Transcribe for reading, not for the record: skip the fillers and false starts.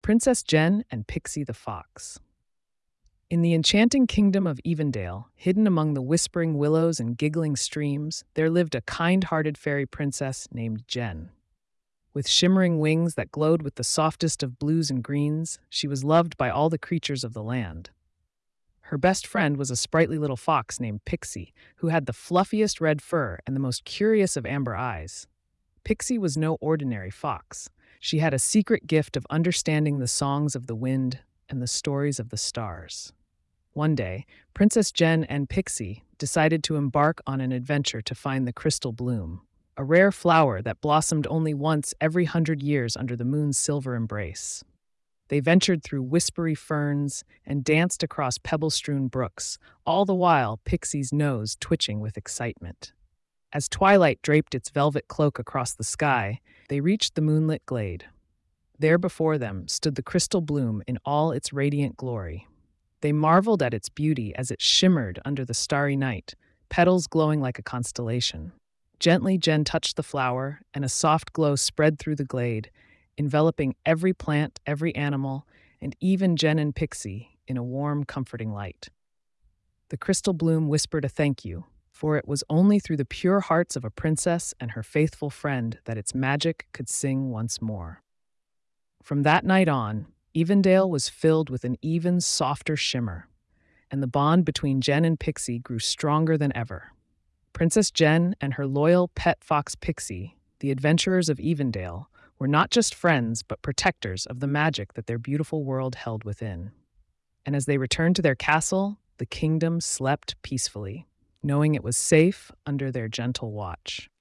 Princess Jen and Pixie the Fox. In the enchanting kingdom of Evendale, hidden among the whispering willows and giggling streams, there lived a kind hearted fairy princess named Jen. With shimmering wings that glowed with the softest of blues and greens, she was loved by all the creatures of the land. Her best friend was a sprightly little fox named Pixie, who had the fluffiest red fur and the most curious of amber eyes. Pixie was no ordinary fox. She had a secret gift of understanding the songs of the wind and the stories of the stars. One day, Princess Jen and Pixie decided to embark on an adventure to find the crystal bloom, a rare flower that blossomed only once every 100 years under the moon's silver embrace. They ventured through whispery ferns and danced across pebble-strewn brooks, all the while Pixie's nose twitching with excitement. As twilight draped its velvet cloak across the sky, they reached the moonlit glade. There before them stood the crystal bloom in all its radiant glory. They marveled at its beauty as it shimmered under the starry night, petals glowing like a constellation. Gently, Jen touched the flower, and a soft glow spread through the glade, enveloping every plant, every animal, and even Jen and Pixie in a warm, comforting light. The crystal bloom whispered a thank you, for it was only through the pure hearts of a princess and her faithful friend that its magic could sing once more. From that night on, Evendale was filled with an even softer shimmer, and the bond between Jen and Pixie grew stronger than ever. Princess Jen and her loyal pet fox Pixie, the adventurers of Evendale, were not just friends but protectors of the magic that their beautiful world held within. And as they returned to their castle, the kingdom slept peacefully, knowing it was safe under their gentle watch.